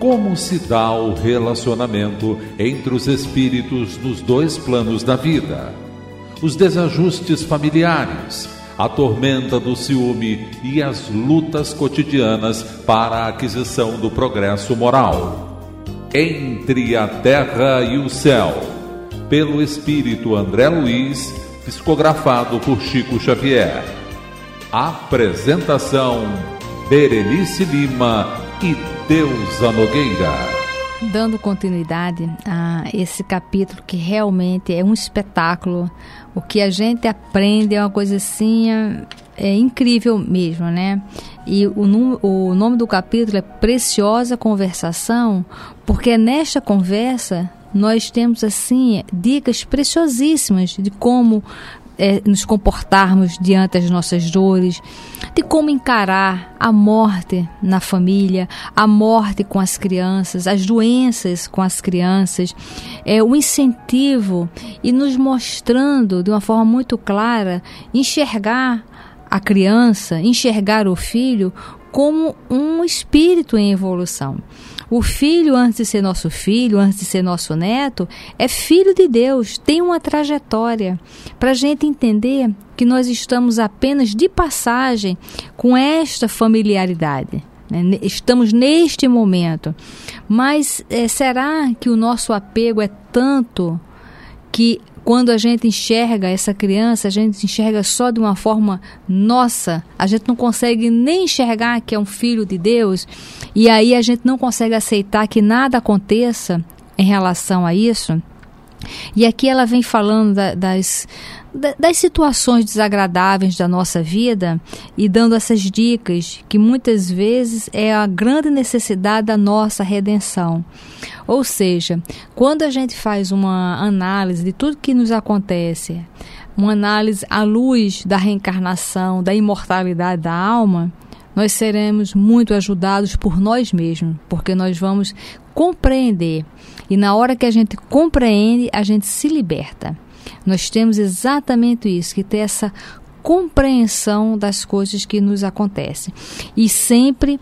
como se dá o relacionamento entre os espíritos nos dois planos da vida, os desajustes familiares, a tormenta do ciúme e as lutas cotidianas para a aquisição do progresso moral. Entre a Terra e o Céu, pelo espírito André Luiz, psicografado por Chico Xavier. Apresentação: Berenice Lima e Deusa Nogueira. Dando continuidade a esse capítulo, que realmente é um espetáculo, o que a gente aprende é uma coisa assim, é incrível mesmo, né? E o nome do capítulo é Preciosa Conversação, porque nesta conversa nós temos assim dicas preciosíssimas de como nos comportarmos diante das nossas dores, de como encarar a morte na família, a morte com as crianças, as doenças com as crianças, o incentivo e nos mostrando de uma forma muito clara, enxergar a criança, enxergar o filho como um espírito em evolução. O filho, antes de ser nosso filho, antes de ser nosso neto, é filho de Deus, tem uma trajetória. Para a gente entender que nós estamos apenas de passagem com esta familiaridade, né? Estamos neste momento. Mas será que o nosso apego é tanto que quando a gente enxerga essa criança, a gente enxerga só de uma forma nossa, a gente não consegue nem enxergar que é um filho de Deus, e aí a gente não consegue aceitar que nada aconteça em relação a isso? E aqui ela vem falando das situações desagradáveis da nossa vida e dando essas dicas que muitas vezes é a grande necessidade da nossa redenção. Ou seja, quando a gente faz uma análise de tudo que nos acontece, uma análise à luz da reencarnação, da imortalidade da alma, nós seremos muito ajudados por nós mesmos, porque nós vamos compreender. E na hora que a gente compreende, a gente se liberta. Nós temos exatamente isso, que ter essa compreensão das coisas que nos acontecem. E sempre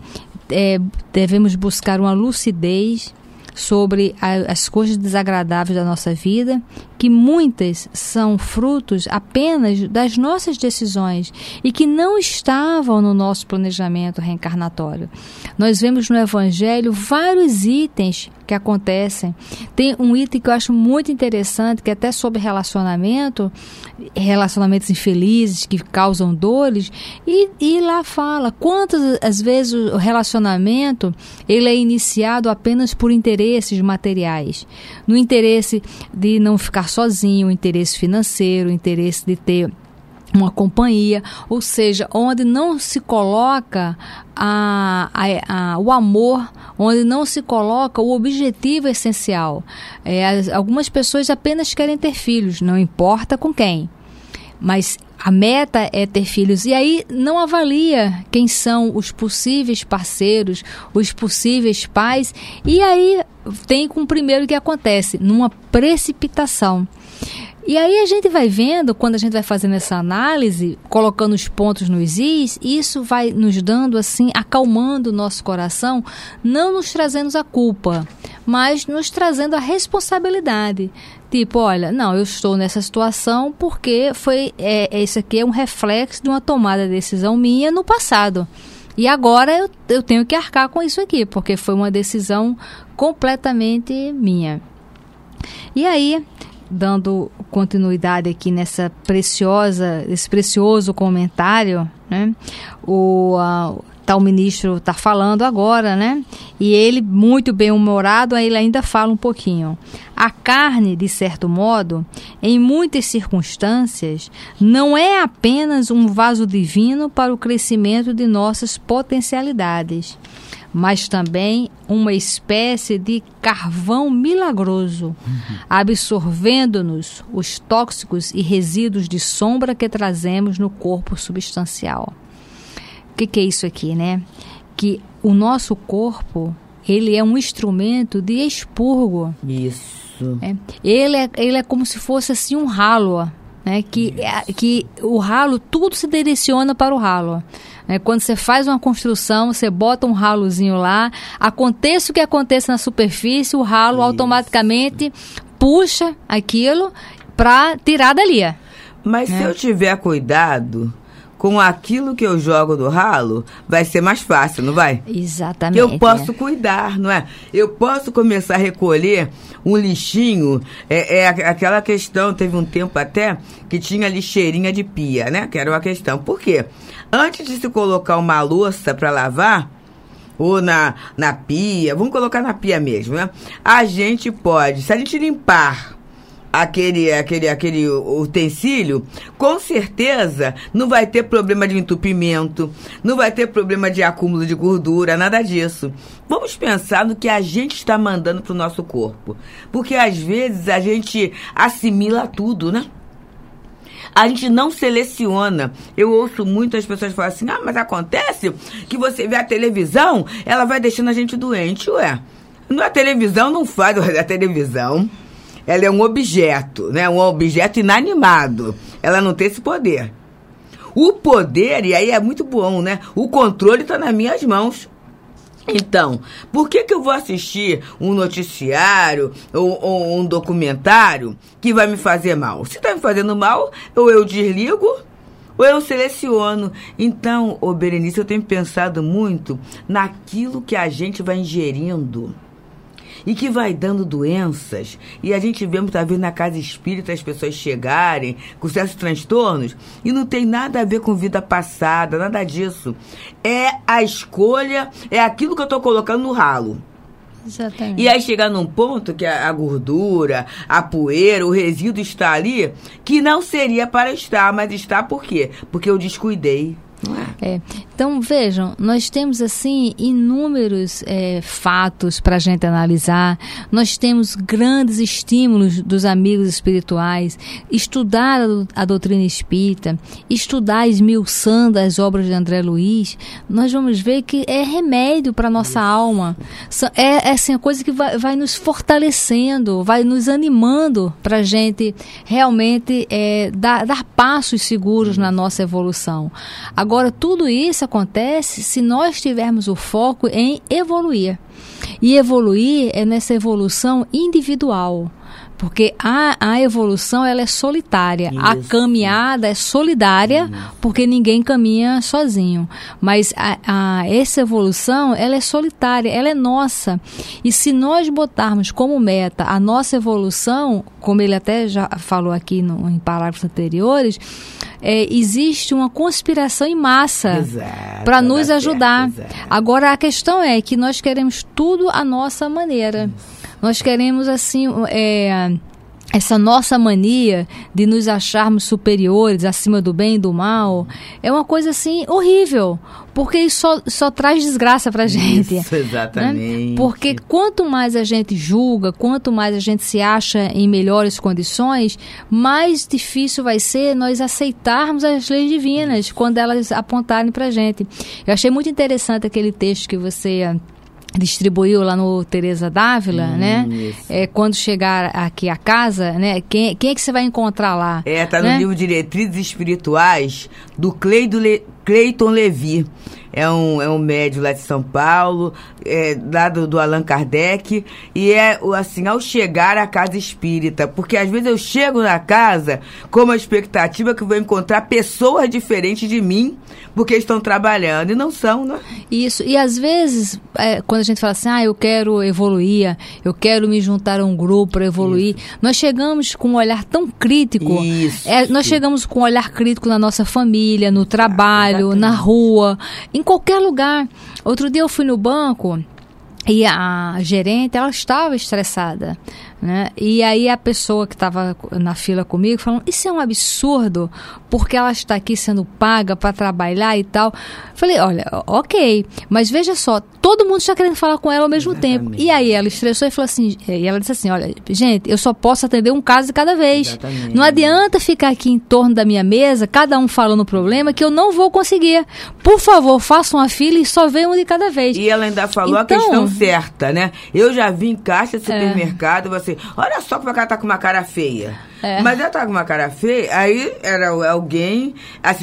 devemos buscar uma lucidez sobre as coisas desagradáveis da nossa vida, que muitas são frutos apenas das nossas decisões e que não estavam no nosso planejamento reencarnatório. Nós vemos no Evangelho vários itens que acontecem. Tem um item que eu acho muito interessante, que é até sobre relacionamentos infelizes que causam dores, e lá fala quantas às vezes o relacionamento ele é iniciado apenas por interesses materiais, no interesse de não ficar sozinho, o interesse financeiro, o interesse de ter uma companhia, ou seja, onde não se coloca o amor, onde não se coloca o objetivo essencial. Algumas pessoas apenas querem ter filhos, não importa com quem, mas a meta é ter filhos, e aí não avalia quem são os possíveis parceiros, os possíveis pais, e aí tem com o primeiro que acontece, numa precipitação. E aí a gente vai vendo, quando a gente vai fazendo essa análise, colocando os pontos nos is, isso vai nos dando assim, acalmando o nosso coração, não nos trazendo a culpa, mas nos trazendo a responsabilidade. Tipo, olha, não, eu estou nessa situação porque isso aqui é um reflexo de uma tomada de decisão minha no passado. E agora eu tenho que arcar com isso aqui, porque foi uma decisão completamente minha. E aí, dando continuidade aqui esse precioso comentário, né? O tal ministro está falando agora, né? E ele, muito bem-humorado, ele ainda fala um pouquinho. A carne, de certo modo, em muitas circunstâncias, não é apenas um vaso divino para o crescimento de nossas potencialidades, mas também uma espécie de carvão milagroso, absorvendo-nos os tóxicos e resíduos de sombra que trazemos no corpo substancial. O que é isso aqui, né? Que o nosso corpo, ele é um instrumento de expurgo. Isso. Ele é como se fosse assim um ralo, né? Que o ralo, tudo se direciona para o ralo. Quando você faz uma construção, você bota um ralozinho lá, aconteça o que aconteça na superfície, o ralo automaticamente puxa aquilo para tirar dali. Mas se eu tiver cuidado com aquilo que eu jogo no ralo, vai ser mais fácil, não vai? Exatamente. Eu posso cuidar, não é? Eu posso começar a recolher um lixinho, aquela questão, teve um tempo até que tinha lixeirinha de pia, né? Que era uma questão. Por quê? Antes de se colocar uma louça para lavar, ou na pia, vamos colocar na pia mesmo, né? A gente pode, se a gente limpar aquele utensílio, com certeza não vai ter problema de entupimento, não vai ter problema de acúmulo de gordura, nada disso. Vamos pensar no que a gente está mandando para o nosso corpo, porque às vezes a gente assimila tudo, né? A gente não seleciona. Eu ouço muitas pessoas falarem assim, mas acontece que você vê a televisão, ela vai deixando a gente doente. Ué, a televisão não faz a televisão. Ela é um objeto, né? Um objeto inanimado. Ela não tem esse poder. O poder, e aí é muito bom, né? O controle está nas minhas mãos. Então, por que eu vou assistir um noticiário ou um documentário que vai me fazer mal? Se está me fazendo mal, ou eu desligo, ou eu seleciono. Então, Berenice, eu tenho pensado muito naquilo que a gente vai ingerindo e que vai dando doenças. E a gente vê muitas vezes na casa espírita as pessoas chegarem com certos transtornos e não tem nada a ver com vida passada, nada disso. É a escolha, é aquilo que eu estou colocando no ralo. Exatamente. E aí chegar num ponto que a gordura, a poeira, o resíduo está ali, que não seria para estar, mas está por quê? Porque eu descuidei. Então, vejam, nós temos assim inúmeros fatos para a gente analisar. Nós temos grandes estímulos dos amigos espirituais, estudar a doutrina espírita, estudar esmiuçando as obras de André Luiz. Nós vamos ver que é remédio para a nossa alma. É assim, a coisa que vai nos fortalecendo, vai nos animando para a gente realmente dar passos seguros na nossa evolução. Agora, tudo isso acontece se nós tivermos o foco em evoluir. E evoluir é nessa evolução individual. Porque a evolução, ela é solitária. Isso. A caminhada é solidária, porque ninguém caminha sozinho. Mas essa evolução, ela é solitária, ela é nossa. E se nós botarmos como meta a nossa evolução, como ele até já falou aqui em parágrafos anteriores, existe uma conspiração em massa para nos ajudar. Agora, a questão é que nós queremos tudo à nossa maneira. Nós queremos, assim, essa nossa mania de nos acharmos superiores, acima do bem e do mal, é uma coisa, assim, horrível. Porque isso só traz desgraça pra gente. Isso, exatamente. Né? Porque quanto mais a gente julga, quanto mais a gente se acha em melhores condições, mais difícil vai ser nós aceitarmos as leis divinas quando elas apontarem pra gente. Eu achei muito interessante aquele texto que você distribuiu lá no Teresa d'Ávila, né? Quando chegar aqui a casa, né? Quem é que você vai encontrar lá? Tá no livro Diretrizes Espirituais do Cleiton Levi. É um médium lá de São Paulo, lá do Allan Kardec, e assim, ao chegar à casa espírita, porque às vezes eu chego na casa com uma expectativa que eu vou encontrar pessoas diferentes de mim, porque estão trabalhando, e não são, né? Isso, e às vezes, quando a gente fala assim, eu quero evoluir, eu quero me juntar a um grupo para evoluir, nós chegamos com um olhar tão crítico, nós chegamos com um olhar crítico na nossa família, no trabalho, na rua, em qualquer lugar. Outro dia eu fui no banco e a gerente, ela estava estressada, né? E aí a pessoa que estava na fila comigo falando, isso é um absurdo, porque ela está aqui sendo paga para trabalhar e tal. Falei, olha, ok, mas veja só, todo mundo está querendo falar com ela ao mesmo tempo. E aí ela estressou e falou assim, e ela disse assim, olha, gente, eu só posso atender um caso de cada vez. Exatamente. Não adianta ficar aqui em torno da minha mesa, cada um falando o problema, que eu não vou conseguir. Por favor, façam uma fila e só venham um de cada vez. E ela ainda falou a questão certa, né? Eu já vi em caixa de supermercado, você, olha só como ela tá com uma cara feia. Mas ela tá com uma cara feia, aí era alguém, assim,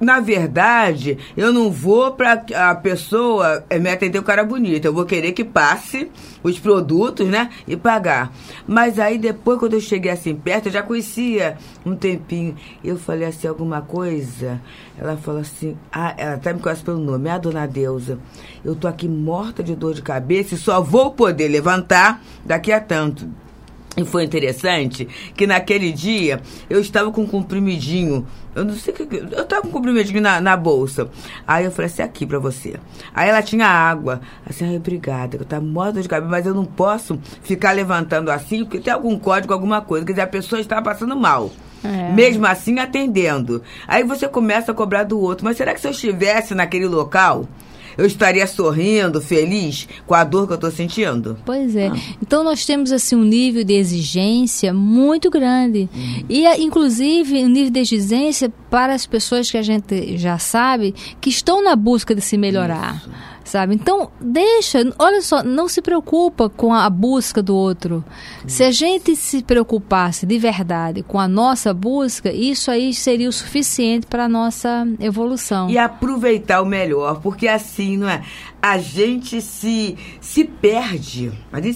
na verdade, eu não vou para a pessoa me atender o cara bonito. Eu vou querer que passe os produtos, né? E pagar. Mas aí depois, quando eu cheguei assim perto, eu já conhecia um tempinho. Eu falei assim, alguma coisa? Ela falou assim, ela até me conhece pelo nome, a dona Deusa. Eu tô aqui morta de dor de cabeça e só vou poder levantar daqui a tanto. E foi interessante que naquele dia eu estava com um comprimidinho, eu não sei o que, eu estava com um comprimidinho na bolsa. Aí eu falei assim, aqui pra você. Aí ela tinha água. Assim, ai, obrigada, eu estava morta de cabelo, mas eu não posso ficar levantando assim, porque tem algum código, alguma coisa. Quer dizer, a pessoa estava passando mal. Mesmo assim, atendendo. Aí você começa a cobrar do outro. Mas será que se eu estivesse naquele local, eu estaria sorrindo, feliz com a dor que eu estou sentindo? Pois é. Então, nós temos assim um nível de exigência muito grande. E, inclusive, um nível de exigência para as pessoas que a gente já sabe que estão na busca de se melhorar. Isso. Sabe? Então, olha só, não se preocupa com a busca do outro. Se a gente se preocupasse de verdade com a nossa busca, isso aí seria o suficiente para a nossa evolução. E aproveitar o melhor, porque assim, não é? A gente se perde,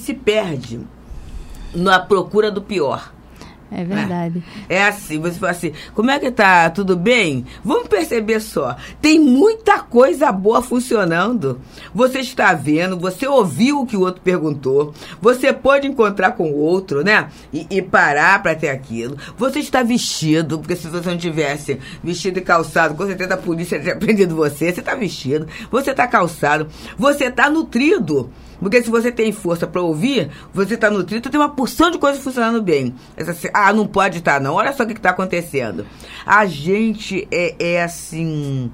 na procura do pior. É verdade. É assim, você fala assim, como é que tá? Tudo bem? Vamos perceber só, tem muita coisa boa funcionando. Você está vendo, você ouviu o que o outro perguntou, você pode encontrar com o outro, né? E parar para ter aquilo. Você está vestido, porque se você não tivesse vestido e calçado, com certeza a polícia teria prendido você. Você está vestido, você está calçado, você está nutrido. Porque se você tem força para ouvir, você está nutrido, tem uma porção de coisas funcionando bem. Não pode estar, não. Olha só o que está acontecendo. A gente é assim,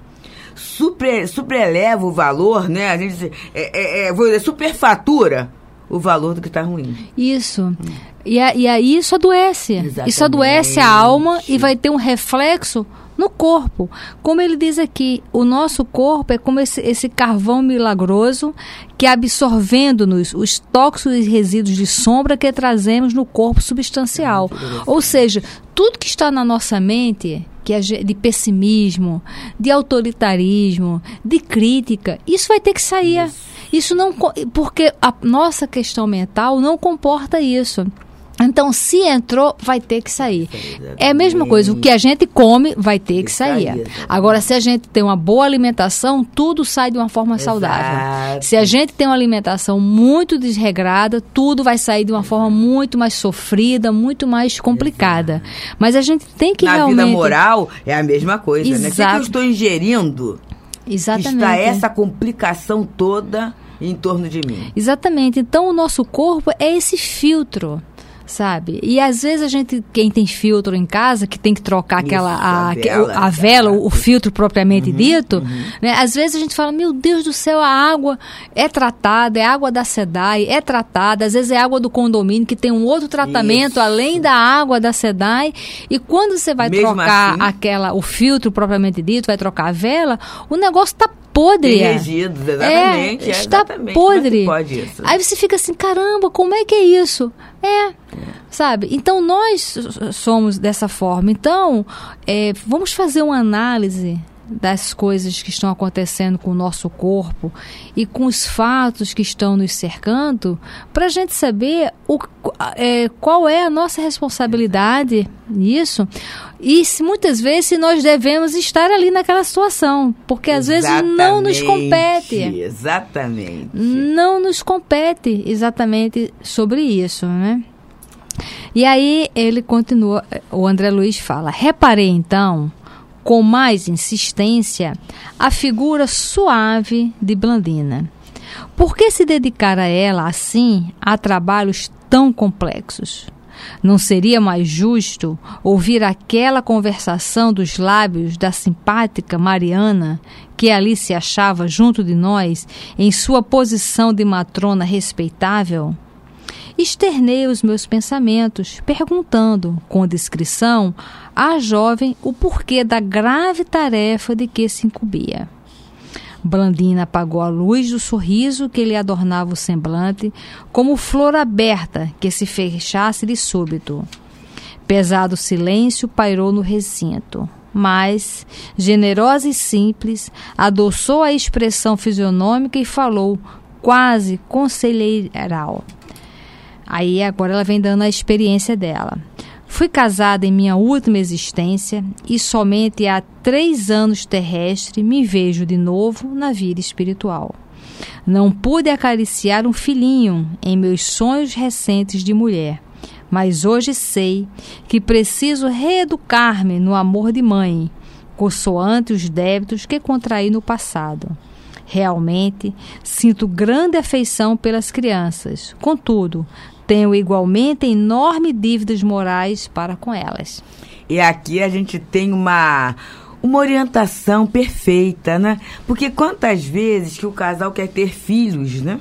supereleva o valor, né? A gente vou dizer, superfatura o valor do que está ruim. Isso. E aí isso adoece. Exatamente. Isso adoece a alma e vai ter um reflexo no corpo. Como ele diz aqui, o nosso corpo é como esse carvão milagroso que absorvendo-nos os tóxicos e resíduos de sombra que trazemos no corpo substancial. Ou seja, tudo que está na nossa mente, que é de pessimismo, de autoritarismo, de crítica, isso vai ter que sair. Isso não, porque a nossa questão mental não comporta isso. Então, se entrou, vai ter que sair. É a mesma coisa, o que a gente come vai ter que sair. Agora, se a gente tem uma boa alimentação, tudo sai de uma forma saudável. Se a gente tem uma alimentação muito desregrada, tudo vai sair de uma forma muito mais sofrida, muito mais complicada. Mas a gente tem que realmente... Na vida moral, é a mesma coisa, né? O que eu estou ingerindo? Exatamente. Está essa complicação toda em torno de mim. Exatamente. Então, o nosso corpo é esse filtro, sabe? E às vezes quem tem filtro em casa, que tem que trocar a vela, o filtro propriamente dito, né? Às vezes a gente fala, meu Deus do céu, a água é tratada, é água da SEDAI, é tratada, às vezes é água do condomínio, que tem um outro tratamento além da água da SEDAI, e quando você vai trocar assim, o filtro propriamente dito, vai trocar a vela, o negócio está podre. Resíduos, exatamente. Está exatamente. podre. Como é que pode isso? Aí você fica assim, caramba, como é que é isso? Sabe? Então, nós somos dessa forma. Então, vamos fazer uma análise das coisas que estão acontecendo com o nosso corpo e com os fatos que estão nos cercando, para a gente saber qual é a nossa responsabilidade nisso e muitas vezes nós devemos estar ali naquela situação, porque às vezes não nos compete. Exatamente. Não nos compete exatamente sobre isso, né? E aí ele continua, o André Luiz fala, reparei então com mais insistência a figura suave de Blandina. Por que se dedicar a ela assim a trabalhos tão complexos? Não seria mais justo ouvir aquela conversação dos lábios da simpática Mariana, que ali se achava junto de nós, em sua posição de matrona respeitável? Externei os meus pensamentos, perguntando, com discrição, à jovem o porquê da grave tarefa de que se incumbia. Blandina apagou a luz do sorriso que lhe adornava o semblante, como flor aberta que se fechasse de súbito. Pesado silêncio pairou no recinto. mas, generosa e simples, adoçou a expressão fisionômica e falou quase conselheiral. Aí agora ela vem dando a experiência dela. Fui casada em minha última existência e somente há 3 anos terrestre me vejo de novo na vida espiritual. Não pude acariciar um filhinho em meus sonhos recentes de mulher, mas hoje sei que preciso reeducar-me no amor de mãe, consoante os débitos que contraí no passado. Realmente, sinto grande afeição pelas crianças, contudo, tenho igualmente enormes dívidas morais para com elas. E aqui a gente tem uma orientação perfeita, né? Porque quantas vezes que o casal quer ter filhos, né?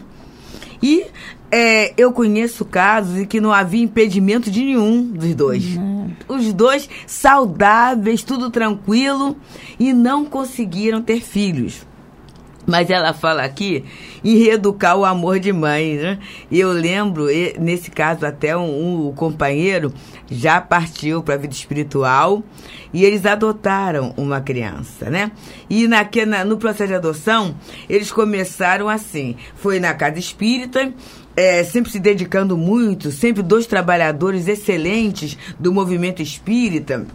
E eu conheço casos em que não havia impedimento de nenhum dos dois. Os dois saudáveis, tudo tranquilo, e não conseguiram ter filhos. Mas ela fala aqui em reeducar o amor de mãe, né? E eu lembro, nesse caso até um companheiro já partiu para a vida espiritual e eles adotaram uma criança, né? E no processo de adoção, eles começaram assim, foi na casa espírita, sempre se dedicando muito, sempre 2 trabalhadores excelentes do movimento espírita,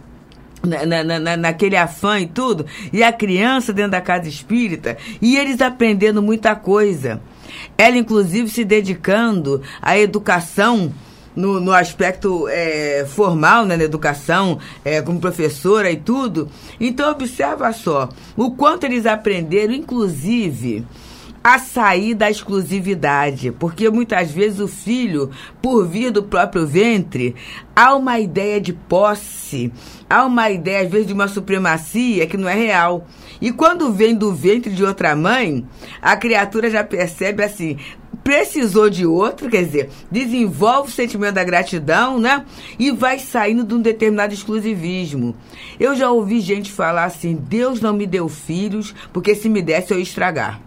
naquele afã e tudo, e a criança dentro da casa espírita, e eles aprendendo muita coisa. Ela, inclusive, se dedicando à educação no aspecto formal, né, na educação, como professora e tudo. Então, observa só, o quanto eles aprenderam, inclusive, a sair da exclusividade, porque muitas vezes o filho, por vir do próprio ventre, há uma ideia de posse, há uma ideia às vezes de uma supremacia que não é real. E quando vem do ventre de outra mãe, a criatura já percebe assim, precisou de outro, quer dizer, desenvolve o sentimento da gratidão, né? E vai saindo de um determinado exclusivismo. Eu já ouvi gente falar assim, Deus não me deu filhos, porque se me desse eu ia estragar.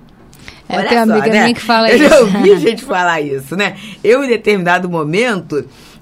Eu tenho uma amiga minha que fala isso. Eu já ouvi gente falar isso, né? Eu, em determinado momento,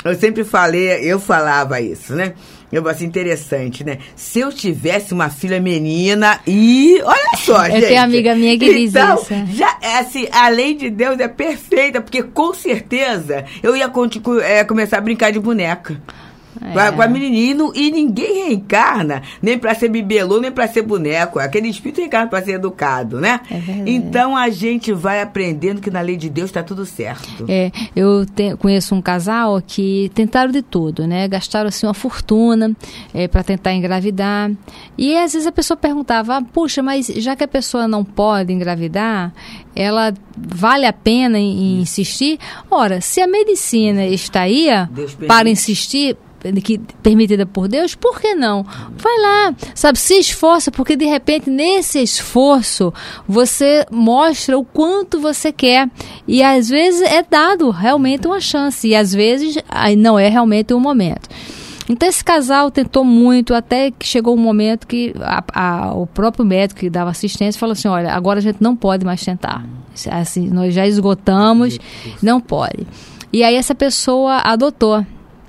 eu falava isso, né? Eu falei assim, interessante, né? Se eu tivesse uma filha menina olha só, gente. Eu tenho uma amiga minha que diz isso. Já, assim, a lei de Deus é perfeita, porque com certeza eu ia começar a brincar de boneca. Com a menininha, e ninguém reencarna nem para ser bibelô, nem para ser boneco. Aquele espírito reencarna para ser educado, né? Então a gente vai aprendendo que na lei de Deus está tudo certo. Eu conheço um casal que tentaram de tudo, né? Gastaram assim uma fortuna para tentar engravidar. E às vezes a pessoa perguntava, puxa, mas já que a pessoa não pode engravidar, ela vale a pena insistir? Ora, se a medicina está aí para insistir, que permitida por Deus, por que não? Vai lá, sabe, se esforça, porque de repente nesse esforço você mostra o quanto você quer, e às vezes é dado realmente uma chance, e às vezes não é realmente o momento. Então esse casal tentou muito, até que chegou um momento que o próprio médico que dava assistência falou assim, olha, agora a gente não pode mais tentar, assim, nós já esgotamos, não pode. E aí essa pessoa adotou.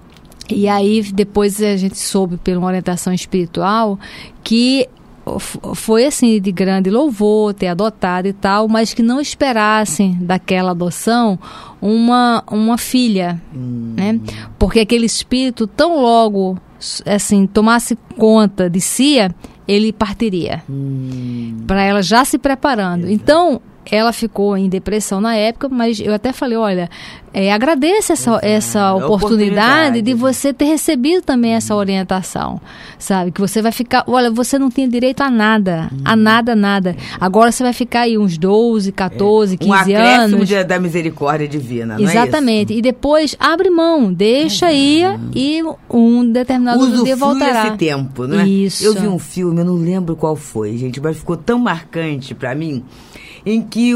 E aí depois a gente soube pela uma orientação espiritual que foi assim de grande louvor ter adotado e tal, mas que não esperassem daquela adoção uma filha, né? Porque aquele espírito tão logo assim tomasse conta de si, ele partiria, para ela já se preparando. Então ela ficou em depressão na época, mas eu até falei, olha, agradeça essa oportunidade de você ter recebido também essa orientação, sabe? Que você vai ficar, olha, você não tinha direito a nada, nada. Agora você vai ficar aí uns 12, 14, 15 anos. Um acréscimo da misericórdia divina, não exatamente. É isso? E depois abre mão, deixa aí e um determinado dia voltará. Esse tempo, né? Isso. Eu vi um filme, eu não lembro qual foi, gente, mas ficou tão marcante pra mim, em que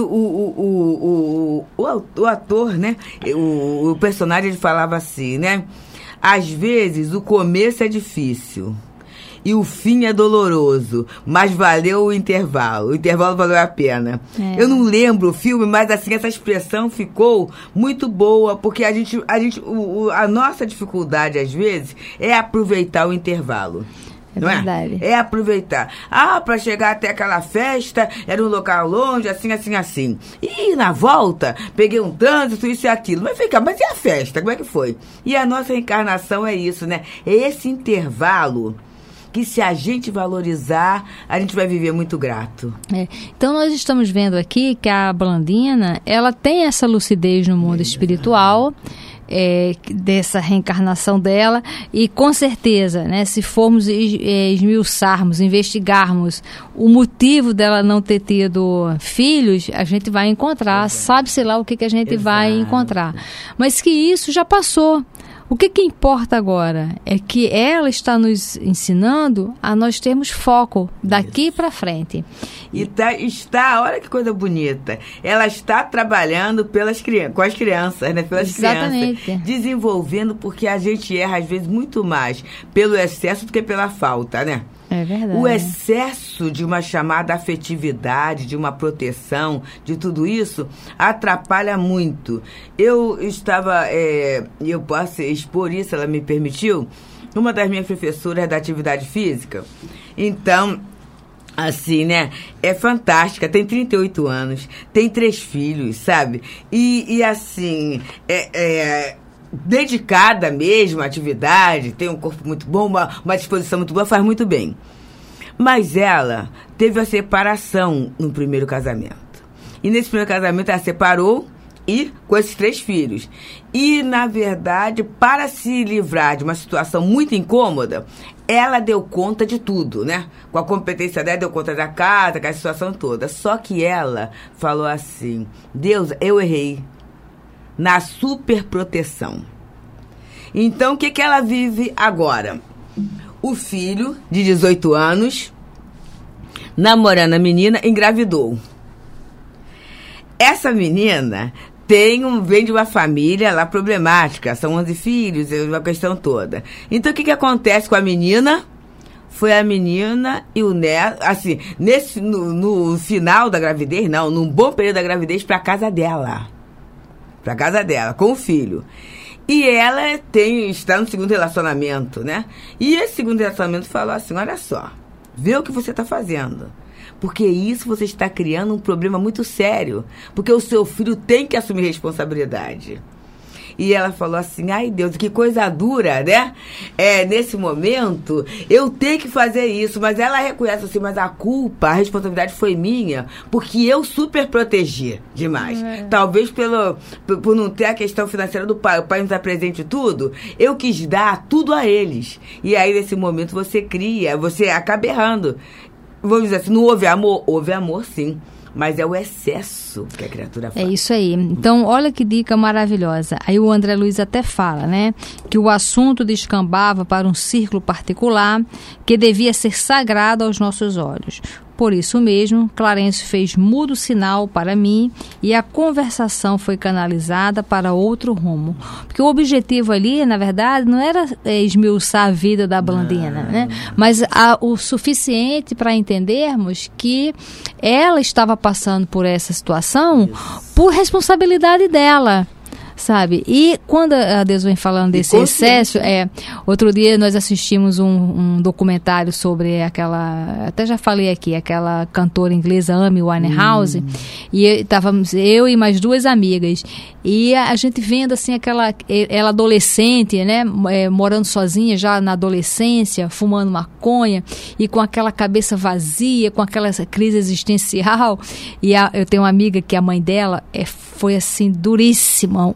o ator, né, o personagem, ele falava assim, né, às vezes o começo é difícil e o fim é doloroso, mas valeu o intervalo valeu a pena. Eu não lembro o filme, mas assim, essa expressão ficou muito boa, porque a nossa dificuldade às vezes é aproveitar o intervalo. não verdade. É aproveitar. Para chegar até aquela festa, era um local longe, assim. E na volta, peguei um trânsito, isso e aquilo. Mas e a festa? Como é que foi? E a nossa reencarnação é isso, né? É esse intervalo que, se a gente valorizar, a gente vai viver muito grato. Então nós estamos vendo aqui que a Blandina, ela tem essa lucidez no mundo espiritual, dessa reencarnação dela, e com certeza, né, se formos esmiuçarmos, investigarmos o motivo dela não ter tido filhos, a gente vai encontrar, sabe-se lá o que a gente vai encontrar. Mas que isso já passou. O que importa agora é que ela está nos ensinando a nós termos foco daqui para frente. E olha que coisa bonita, ela está trabalhando com as crianças, né? Pelas Exatamente. Crianças, desenvolvendo, porque a gente erra às vezes muito mais pelo excesso do que pela falta, né? É verdade. O excesso de uma chamada afetividade, de uma proteção, de tudo isso, atrapalha muito. Eu estava, eu posso expor isso, ela me permitiu, uma das minhas professoras da atividade física. Então, assim, né? É fantástica, tem 38 anos, tem 3 filhos, sabe? E assim, dedicada mesmo à atividade, tem um corpo muito bom, uma disposição muito boa, faz muito bem. Mas ela teve a separação no primeiro casamento. E nesse primeiro casamento ela separou e com esses 3 filhos. E, na verdade, para se livrar de uma situação muito incômoda, ela deu conta de tudo, né? Com a competência dela, deu conta da casa, com a situação toda. Só que ela falou assim: Deus, eu errei na superproteção. Então, o que ela vive agora? O filho, de 18 anos, namorando a menina, engravidou. Essa menina vem de uma família lá problemática, são 11 filhos, uma questão toda. Então, o que acontece com a menina? Foi a menina e o neto, assim, no final da gravidez, num bom período da gravidez, para casa dela, com o filho. E ela está no segundo relacionamento, né? E esse segundo relacionamento falou assim: olha só, vê o que você está fazendo. Porque isso você está criando um problema muito sério. Porque o seu filho tem que assumir responsabilidade. E ela falou assim: ai Deus, que coisa dura, né? Nesse momento, eu tenho que fazer isso. Mas ela reconhece assim: mas a culpa, a responsabilidade foi minha, porque eu super protegi demais. Talvez por não ter a questão financeira do pai, o pai nos apresente tudo, eu quis dar tudo a eles. E aí, nesse momento, você acaba errando. Vamos dizer assim, não houve amor sim. Mas é o excesso que a criatura faz. É isso aí. Então, olha que dica maravilhosa. Aí o André Luiz até fala, né? Que o assunto descambava para um círculo particular que devia ser sagrado aos nossos olhos. Por isso mesmo, Clarencio fez mudo sinal para mim e a conversação foi canalizada para outro rumo. Porque o objetivo ali, na verdade, não era esmiuçar a vida da Blandina, né? Mas o suficiente para entendermos que ela estava passando por essa situação por responsabilidade dela. Sabe? E quando a Deus vem falando desse excesso, outro dia nós assistimos um documentário sobre aquela, até já falei aqui, aquela cantora inglesa Amy Winehouse, e estávamos eu e mais 2 amigas, e a gente vendo assim ela adolescente, né, morando sozinha já na adolescência, fumando maconha e com aquela cabeça vazia, com aquela crise existencial. E eu tenho uma amiga que a mãe dela foi assim duríssima,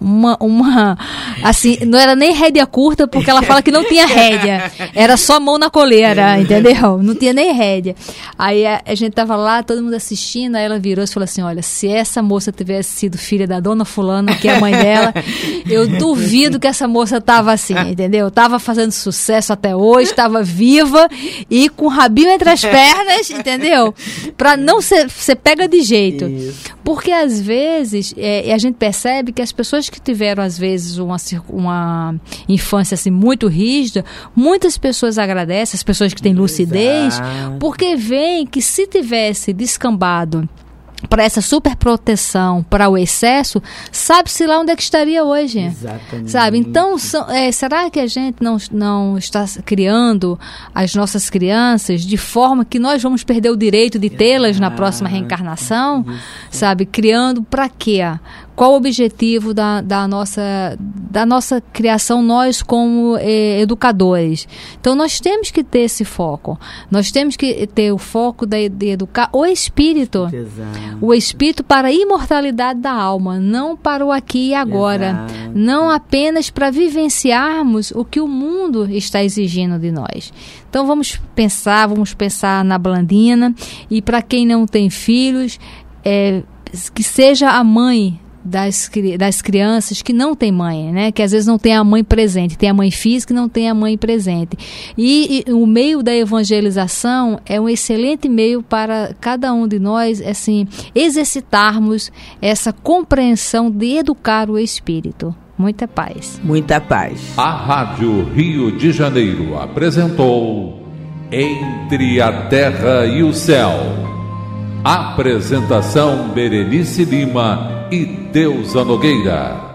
assim, não era nem rédea curta, porque ela fala que não tinha rédea, era só mão na coleira, entendeu? Não tinha nem rédea. Aí a gente tava lá, todo mundo assistindo, aí ela virou e falou assim: olha, se essa moça tivesse sido filha da dona fulana, que é a mãe dela, eu duvido que essa moça tava assim, entendeu? Tava fazendo sucesso até hoje, tava viva e com o rabinho entre as pernas, entendeu? Pra não ser pega de jeito. Isso. Porque às vezes a gente percebe que as pessoas que tiveram às vezes uma infância assim muito rígida, muitas pessoas agradecem, as pessoas que têm lucidez, porque veem que se tivesse descambado para essa superproteção, para o excesso, sabe-se lá onde é que estaria hoje. Exatamente. Sabe? Então, será que a gente não está criando as nossas crianças de forma que nós vamos perder o direito de tê-las na próxima reencarnação? Sabe? Criando para quê? Qual o objetivo da nossa criação, nós como educadores? Então, nós temos que ter esse foco. Nós temos que ter o foco de educar o espírito. Exato. O espírito para a imortalidade da alma, não para o aqui e agora. Exato. Não apenas para vivenciarmos o que o mundo está exigindo de nós. Então, vamos pensar na Blandina. E para quem não tem filhos, que seja a mãe das crianças que não tem mãe, né? Que às vezes não tem a mãe presente, tem a mãe física e não tem a mãe presente. E o meio da evangelização é um excelente meio para cada um de nós, assim, exercitarmos essa compreensão de educar o espírito. Muita paz. Muita paz. A Rádio Rio de Janeiro apresentou Entre a Terra e o Céu. Apresentação Berenice Lima e Deusa Nogueira.